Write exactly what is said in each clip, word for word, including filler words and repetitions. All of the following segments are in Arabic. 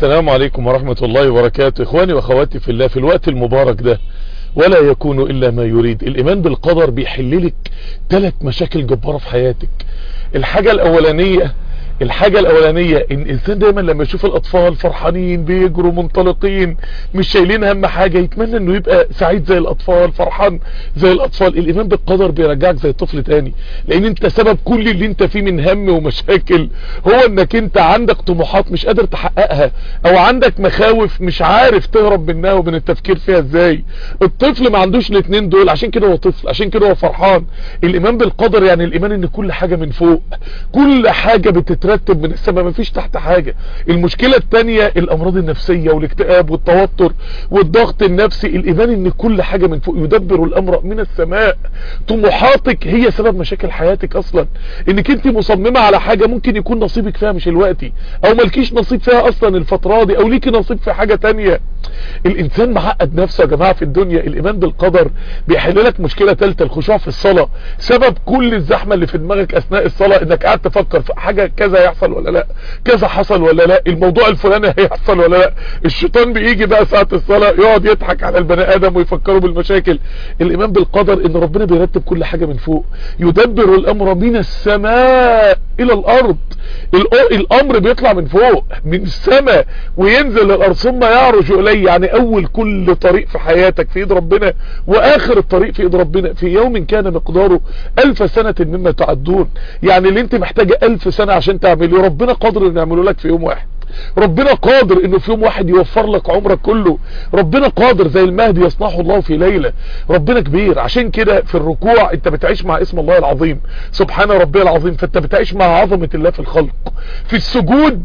السلام عليكم ورحمة الله وبركاته. اخواني واخواتي في الله، في الوقت المبارك ده ولا يكون الا ما يريد، الايمان بالقدر بيحللك ثلاث مشاكل جبارة في حياتك. الحاجة الاولانية الحاجة الاولانية ان الانسان دايما لما يشوف الاطفال فرحانين بيجروا منطلقين مش شايلين هم حاجة، يتمنى انه يبقى سعيد زي الاطفال، فرحان زي الاطفال. الايمان بالقدر بيرجعك زي الطفل تاني، لان انت سبب كل اللي انت فيه من هم ومشاكل هو انك انت عندك طموحات مش قادر تحققها، او عندك مخاوف مش عارف تهرب منها ومن التفكير فيها ازاي. الطفل ما عندوش الاثنين دول، عشان كده هو طفل، عشان كده هو فرحان. الايمان بالقدر يعني الايمان ان كل حاجة من فوق، كل حاجة بتترتب من السماء، مفيش تحت حاجة. المشكلة التانية الامراض النفسية والاكتئاب والتوتر والضغط النفسي. الايمان ان كل حاجة من فوق، يدبر الامر من السماء. طموحاتك هي سبب مشاكل حياتك اصلا، انك انت مصممة على حاجة ممكن يكون نصيبك فيها مش الوقتي، او مالكيش نصيب فيها اصلا الفترة دي، او ليكي نصيب في حاجة تانية. الانسان معقد نفسه يا جماعة في الدنيا. الايمان بالقدر بيحل لك مشكلة ثالثه، الخشوع في الصلاة. سبب كل الزحمة اللي في دماغك اثناء الصلاة انك قاعد تفكر في حاجة، كذا يحصل ولا لا، كذا حصل ولا لا، الموضوع الفلاني هيحصل ولا لا. الشيطان بيجي بقى ساعة الصلاة يقعد يضحك على البني ادم ويفكروا بالمشاكل. الايمان بالقدر ان ربنا بيرتب كل حاجة من فوق، يدبر الامر من السماء الى الارض. الامر بيطلع من فوق من السماء وينزل للارض ثم يعرج اليه. يعني اول كل طريق في حياتك في ايد ربنا، واخر الطريق في ايد ربنا. في يوم كان مقداره الف سنة مما تعدون. يعني اللي انت محتاجة الف سنة عشان تعمله ربنا قادر ان يعمله لك في يوم واحد. ربنا قادر انه في يوم واحد يوفر لك عمرك كله. ربنا قادر زي المهدي يصنعه الله في ليلة. ربنا كبير. عشان كده في الركوع انت بتعيش مع اسم الله العظيم سبحان ربي العظيم، فانت بتعيش مع عظمة الله في الخلق. في السجود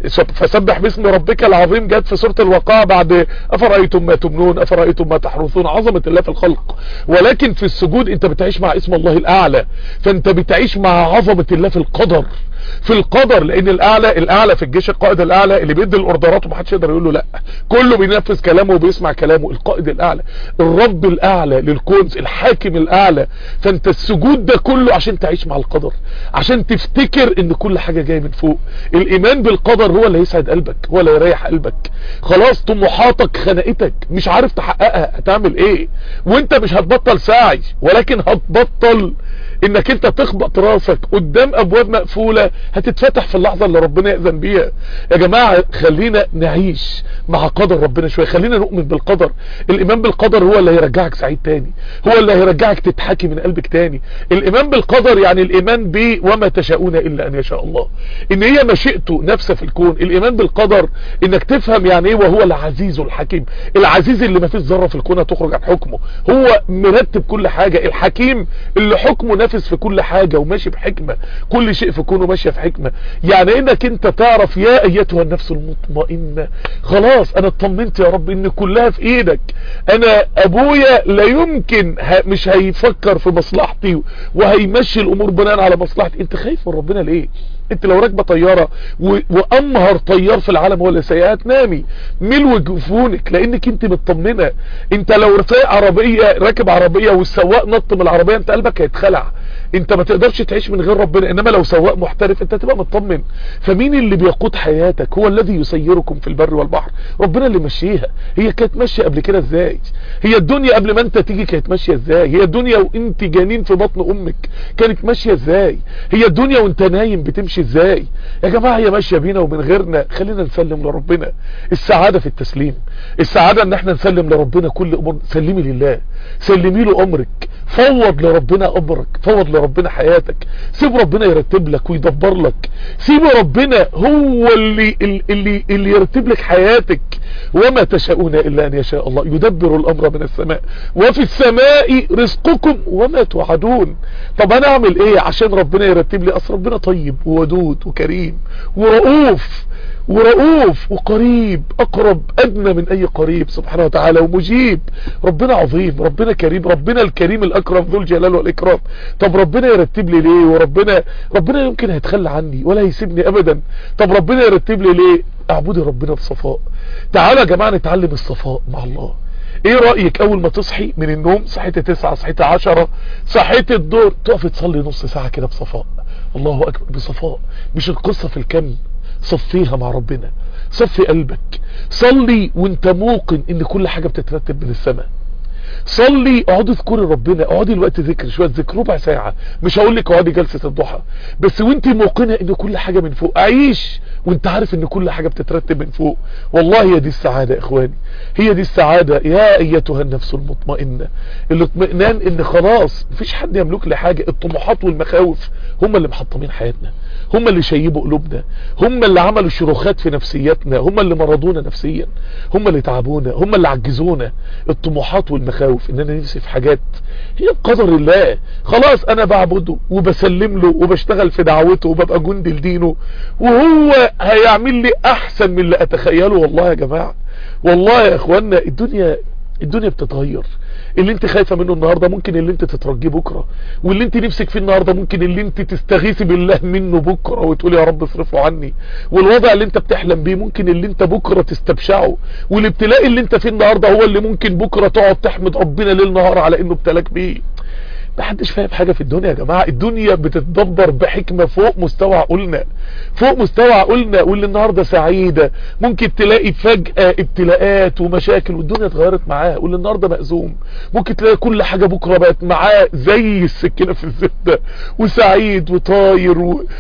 فسبح باسم ربك العظيم، جت في سورة الواقعة بعد افرأيتم ما تمنون افرأيتم ما تحرثون، عظمة الله في الخلق. ولكن في السجود انت بتعيش مع اسم الله الاعلى، فانت بتعيش مع عظمة الله في القدر. في القدر لان الاعلى الاعلى في الجيش، القائد الاعلى اللي بيدي الاوردرات ومحدش يقدر يقول له لا، كله بينفذ كلامه وبيسمع كلامه. القائد الاعلى، الرب الاعلى للكون، الحاكم الاعلى. فانت السجود ده كله عشان تعيش مع القدر، عشان تفتكر ان كل حاجة جاية من فوق. الايمان بالقدر هو اللي يسعد قلبك، هو اللي يريح قلبك. خلاص طموحاتك خنقتك مش عارف تحققها، هتعمل ايه؟ وانت مش هتبطل سعي، ولكن هتبطل انك انت تخبط راسك قدام ابواب مقفولة هتتفتح في اللحظة اللي ربنا يأذن بيها. يا جماعة خلينا نعيش مع قدر ربنا شوية، خلينا نؤمن بالقدر. الايمان بالقدر هو اللي هيرجعك سعيد تاني، هو اللي هيرجعك تتحكي من قلبك تاني. الايمان بالقدر يعني الايمان ب وما تشاءون الا ان يشاء الله، ان هي مشيئته نفسه في الكون. الايمان بالقدر انك تفهم يعني ايه وهو العزيز الحكيم. العزيز اللي ما فيش ذرة في الكون هتخرج عن حكمه، هو مرتب كل حاجة. الحكيم اللي حكمه نافذ في كل حاجة وماشي بحكمة، كل شيء في كونه ماشي في حكمة. يعني انك انت تعرف يا ايتها النفس المطمئنة، خلاص انا اطمنت يا رب ان كلها في ايدك. انا ابويا لا يمكن مش هيفكر في مصلحتي وهيمشي الامور بناء على مصلحتي. انت خايف من ربنا ليه؟ انت لو راكبه طياره وامهر طيار في العالم ولا سيئات نامي ملو جفونك، لانك انت مطمنه. انت لو سايق عربيه، راكب عربيه والسواق نط من العربيه، انت قلبك هيتخلع. انت ما تقدرش تعيش من غير ربنا. انما لو سواق محترف انت تبقى مطمن. فمين اللي بيقود حياتك؟ هو الذي يسيركم في البر والبحر، ربنا اللي مشيها. هي كانت ماشيه قبل كده ازاي؟ هي الدنيا قبل ما انت تيجي كانت ماشيه ازاي؟ هي الدنيا وانت جنين في بطن امك كانت ماشيه ازاي؟ هي الدنيا وانت نايم بتمشي ازاي؟ يا جماعه هي ماشيه بينا ومن غيرنا. خلينا نسلم لربنا. السعاده في التسليم، السعاده ان احنا نسلم لربنا كل امور. سلمي لله، سلمي له امرك، فوض لربنا امرك، فوض لربنا حياتك. سيب ربنا يرتب لك ويدبر لك. سيب ربنا هو اللي اللي اللي يرتب لك حياتك. وما تشاءون الا ان يشاء الله، يدبر الامر من السماء وفي السماء رزقكم وما توعدون. طب انا اعمل ايه عشان ربنا يرتب لي؟ اصل ربنا طيب وودود وكريم ورؤوف ورؤوف وقريب، اقرب ادنى من اي قريب سبحانه وتعالى، ومجيب. ربنا عظيم، ربنا كريم، ربنا الكريم الاكرم ذو الجلال والاكرام. طب ربنا يرتب لي ليه؟ وربنا ربنا يمكن هيتخلى عني ولا هيسيبني ابدا. طب ربنا يرتب لي ليه؟ اعبدي ربنا بصفاء. تعالوا يا جماعه نتعلم الصفاء مع الله. ايه رأيك اول ما تصحي من النوم، صحيت تسعة، صحيت عشرة، صحيت الدور، تقف تصلي نص ساعة كده بصفاء؟ الله اكبر، بصفاء. مش القصة في الكم، صفيها مع ربنا، صفي قلبك. صلي وانت موقن ان كل حاجة بتترتب من السماء. صلي، اقعدي اذكري ربنا، اقعدي الوقت ذكر شويه ذكر ربع ساعه، مش هقول لك اقعدي جلسه الضحى، بس وانت موقنه ان كل حاجه من فوق. عيش وانت عارف ان كل حاجه بتترتب من فوق. والله هي دي السعاده يا اخواني، هي دي السعاده. يا ايتها النفس المطمئنه، الاطمئنان ان خلاص مفيش حد يملك لي حاجه. الطموحات والمخاوف هم اللي محطمين حياتنا، هم اللي شيبوا قلوبنا، هم اللي عملوا شروخات في نفسياتنا، هم اللي مرضونا نفسيا، هم اللي تعبونا، هم اللي عجزونا. الطموحات والمخاوف ان انا نفسي في حاجات هي بقدر الله، خلاص انا بعبده وبسلم له وبشتغل في دعوته وببقى جندي لدينه، وهو هيعمل لي احسن من اللي اتخيله. والله يا جماعة، والله يا اخوانا، الدنيا الدنيا بتتغير. اللي انت خايفة منه النهاردة ممكن اللي انت تترجيه بكرة، واللي انت نفسك فيه النهاردة ممكن اللي انت تستغيثي بالله منه بكرة وتقول يا رب اصرفه عني، والوضع اللي انت بتحلم بيه ممكن اللي انت بكرة تستبشعه، والابتلاء اللي انت فيه النهاردة هو اللي ممكن بكرة تقعد تحمد ربنا ليل نهار على انه ابتلاك بيه. محدش فاهم حاجة في الدنيا يا جماعة. الدنيا بتتدبر بحكمة فوق مستوى عقولنا، فوق مستوى عقولنا. واللي النهاردة سعيدة ممكن تلاقي فجأة ابتلاءات ومشاكل والدنيا اتغيرت معاه. واللي النهاردة مأزوم ممكن تلاقي كل حاجة بكرة بقت معاه زي السكينة في الزبدة، وسعيد وطاير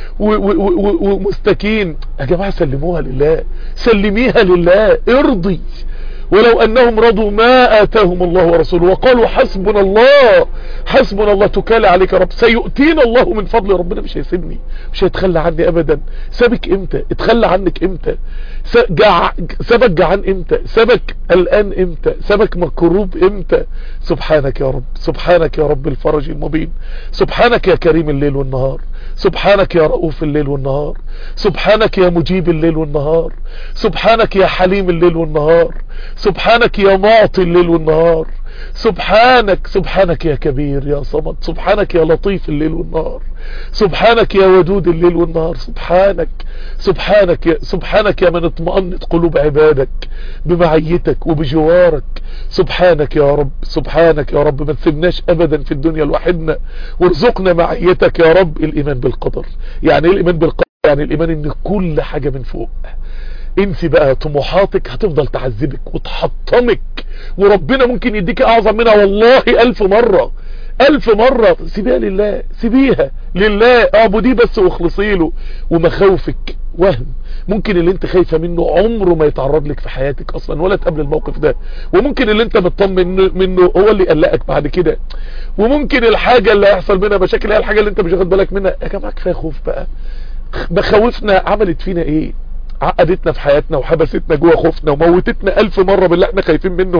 ومستكين. يا جماعة سلموها لله، سلميها لله، ارضي. ولو انهم رضوا ما اتاهم الله ورسوله وقالوا حسبنا الله حسبنا الله توكل عليك يا رب سيؤتينا الله من فضل. ربنا مش هيسيبني، مش هيتخلى عني ابدا. سابك امتى؟ اتخلى عنك امتى؟ جع... سابك جعان امتى؟ سابك قلقان امتى؟ سابك مكروب امتى؟ سبحانك يا رب، سبحانك يا رب الفرج المبين، سبحانك يا كريم الليل والنهار، سبحانك يا رؤوف الليل والنهار، سبحانك يا مجيب الليل والنهار، سبحانك يا حليم الليل والنهار، سبحانك يا معطي الليل والنهار، سبحانك سبحانك يا كبير يا صمد، سبحانك يا لطيف الليل والنهار، سبحانك يا ودود الليل والنهار، سبحانك سبحانك يا سبحانك يا من اطمأنت قلوب عبادك بمعيتك وبجوارك. سبحانك يا رب، سبحانك يا رب، ما تسيبناش ابدا في الدنيا لوحدنا، وارزقنا معيتك يا رب. الايمان بالقدر، يعني ايه الايمان بالقدر؟ يعني الايمان ان كل حاجة من فوق. انسي بقى طموحاتك، هتفضل تعذبك وتحطمك، وربنا ممكن يديك اعظم منها والله الف مرة الف مرة. سيبيها لله، سيبيها لله، اعبديه بس واخلصي له. ومخاوفك وهم، ممكن اللي انت خايفة منه عمره ما يتعرض لك في حياتك اصلا ولا تقابل الموقف ده، وممكن اللي انت مطمن منه هو اللي يقلقك بعد كده، وممكن الحاجة اللي هيحصل منها مشاكل هي الحاجة اللي انت مش واخد بالك منها. يا جماعة كفاية خوف بقى. مخاوفنا عملت فينا ايه؟ عقدتنا في حياتنا وحبستنا جوه خوفنا وموتتنا الف مرة باللي احنا خايفين منه.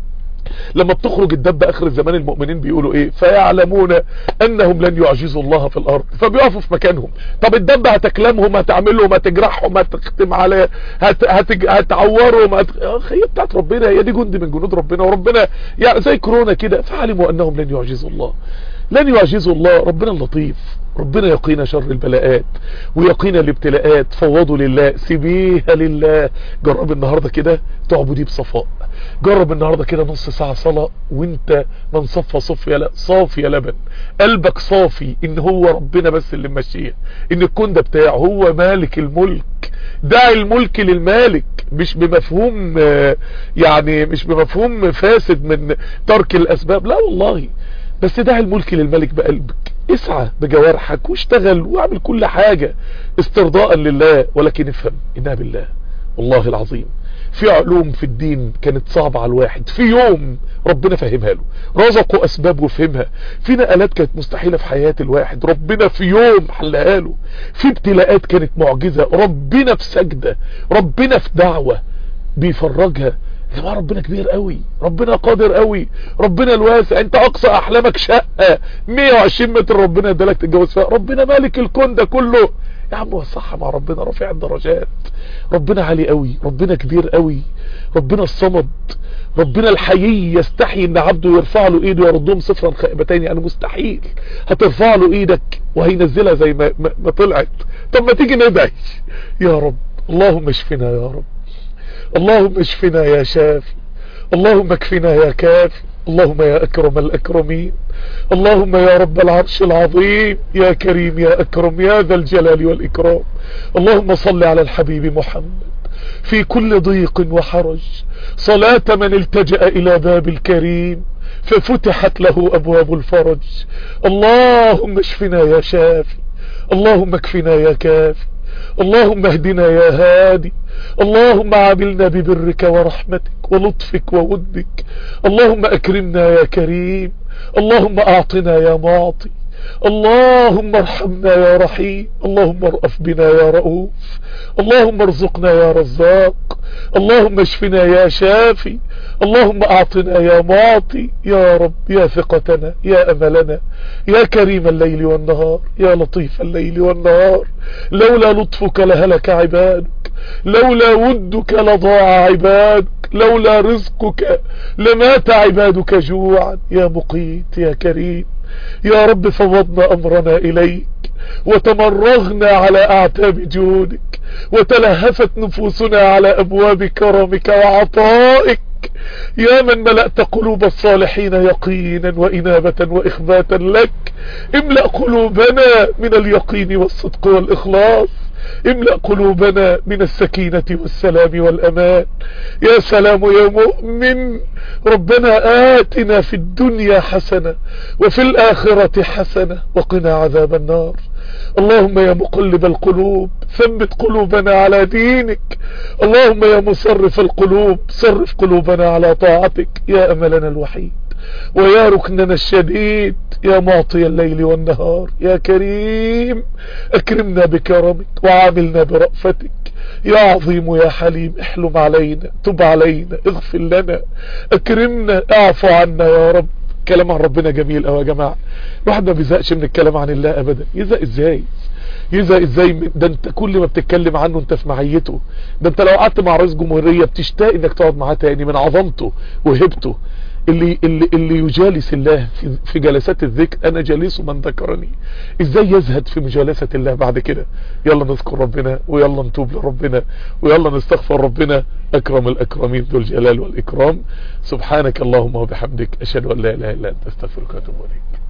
لما بتخرج الدب اخر الزمان المؤمنين بيقولوا ايه؟ فيعلمون انهم لن يعجزوا الله في الارض، فبيقفوا في مكانهم. طب الدب هتكلمهم، هتعملهم، هتجرحهم، هتختم عليه، هت... هت... هتعورهم، هت... هي بتاعت ربنا، هي دي جند من جنود ربنا. وربنا يعني زي كورونا كده، فعلموا انهم لن يعجزوا الله، لن يعجزوا الله. ربنا اللطيف، ربنا يقينا شر البلاءات ويقينا الابتلاءات. فوضوا لله، سيبيها لله. جرب النهاردة كده تعبدي بصفاء، جرب النهاردة كده نص ساعة صلاة وانت من صفى صفي صافي لبن، قلبك صافي ان هو ربنا بس اللي ماشيه، ان الكون ده بتاعه، هو مالك الملك. دع الملك للمالك، مش بمفهوم يعني مش بمفهوم فاسد من ترك الاسباب، لا والله، بس دع الملك للملك بقلبك. اسعى بجوارحك واشتغل واعمل كل حاجة استرضاء لله، ولكن افهم انها بالله. والله العظيم في علوم في الدين كانت صعبة على الواحد، في يوم ربنا فهمها له، رزقه اسباب وفهمها. في نقلات كانت مستحيلة في حياة الواحد، ربنا في يوم حلها له. في ابتلاءات كانت معجزة، ربنا في سجدة، ربنا في دعوة بيفرجها. يا جماعه ربنا كبير قوي، ربنا قادر قوي، ربنا الواسع. انت اقصى احلامك شقه مية وعشرين متر ربنا ادالك تتجوز فيها، ربنا مالك الكون ده كله. يا عم وصحها مع ربنا، رفيع الدرجات، ربنا عالي قوي، ربنا كبير قوي، ربنا الصمد، ربنا الحيي. يستحي ان عبده يرفع له ايده يردهم صفرا خائبتين، يعني مستحيل هترفع له ايدك وهينزلها زي ما, ما طلعت. طب ما تيجي ندعي يا رب، اللهم اشفنا يا رب، اللهم اشفنا يا شافي، اللهم اكفنا يا كافي، اللهم يا أكرم الأكرمين، اللهم يا رب العرش العظيم، يا كريم يا أكرم يا ذا الجلال والإكرام. اللهم صل على الحبيب محمد في كل ضيق وحرج، صلاة من التجأ إلى باب الكريم ففتحت له أبواب الفرج. اللهم اشفنا يا شافي، اللهم اكفنا يا كافي، اللهم اهدنا يا هادي، اللهم عاملنا ببرك ورحمتك ولطفك وودك، اللهم اكرمنا يا كريم، اللهم اعطنا يا معطي، اللهم ارحمنا يا رحيم، اللهم ارأف بنا يا رؤوف، اللهم ارزقنا يا رزاق، اللهم اشفنا يا شافي، اللهم اعطنا يا معطي، يا رب يا ثقتنا يا املنا، يا كريم الليل والنهار، يا لطيف الليل والنهار. لولا لطفك لهلك عبادك، لولا ودك لضاع عبادك، لولا رزقك لمات عبادك جوعا. يا مقيت يا كريم، يا رب فوضنا امرنا اليك وتمرغنا على اعتاب جودك، وتلهفت نفوسنا على ابواب كرمك وعطائك. يا من ملأت قلوب الصالحين يقينا وإنابة وإخباتا لك، املأ قلوبنا من اليقين والصدق والإخلاص، املأ قلوبنا من السكينة والسلام والأمان. يا سلام يا مؤمن، ربنا آتنا في الدنيا حسنة وفي الآخرة حسنة وقنا عذاب النار. اللهم يا مقلب القلوب ثبت قلوبنا على دينك، اللهم يا مصرف القلوب صرف قلوبنا على طاعتك. يا أملنا الوحيد ويا ركننا الشديد، يا معطي الليل والنهار، يا كريم اكرمنا بكرمك وعاملنا برأفتك. يا عظيم يا حليم احلم علينا، تب علينا، اغفر لنا، اكرمنا، اعفو عنا يا رب. كلام عن ربنا جميل قوي يا جماعه، الواحد ما بيزهقش من الكلام عن الله ابدا. يزهق ازاي؟ يزهق ازاي؟ ده انت كل ما بتتكلم عنه انت في معيته، ده انت لو قعدت مع رئيس جمهوريه بتشتاق انك تقعد معاه تاني من عظمته وهبته. اللي اللي اللي يجالس الله في, في جلسات الذكر، انا جالس من ذكرني. ازاي يزهد في مجالسه الله بعد كده؟ يلا نذكر ربنا ويلا نتوب لربنا ويلا نستغفر ربنا. اكرم الاكرمين ذو الجلال والاكرام. سبحانك اللهم وبحمدك، اشهد ان لا اله الا انت، استغفرك واتوب اليك.